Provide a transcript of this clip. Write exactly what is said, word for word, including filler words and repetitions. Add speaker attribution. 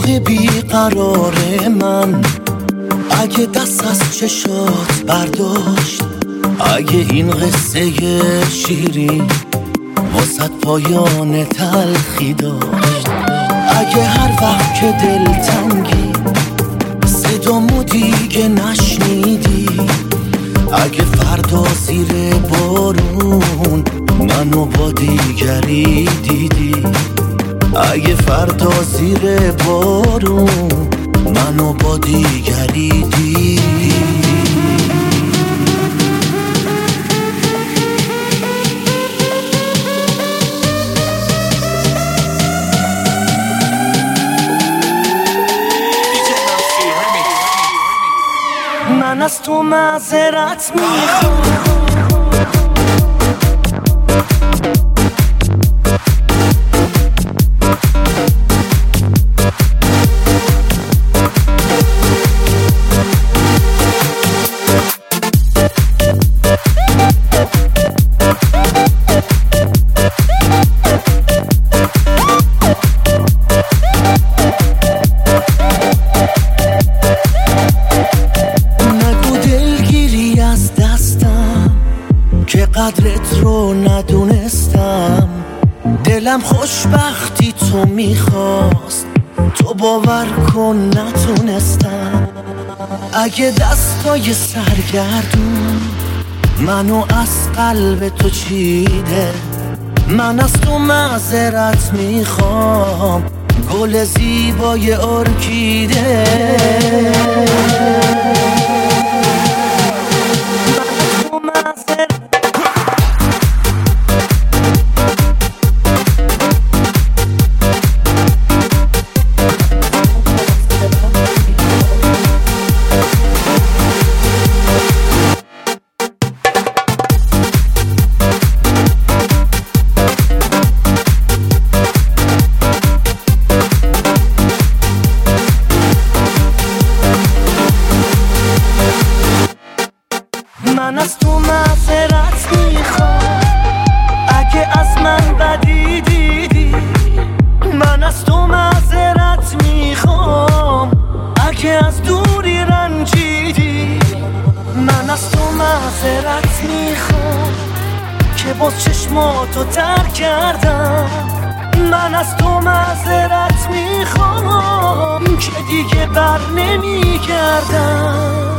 Speaker 1: مرغ بیقرار من اگه دست از چشات برداشت، اگه این قصه شیرین واسه پایان تلخی داشت، اگه هر وقت که دلتنگی صدامو دیگه نشنیدی، اگه فردا زیر بارون منو با دیگری دیدی، اگه فردا زیر بارون منو با دیگری دیدی. من از تو معذرت میخوام، که قدرت رو ندونستم. دلم خوشبختی تو میخواست، تو باور کن نتونستم. اگه دستای سرگردون منو از قلب تو چیده، من از تو معذرت میخوام، گل زیبای ارکیده. من از تو معذرت میخوام، اگه از من بدی دیدی. من از تو معذرت میخوام، اگه از دوری رنجیدی. من از تو معذرت میخوام که باز چشماتو ترک کردم. من از تو معذرت میخوام که دیگه بر نمیگردم.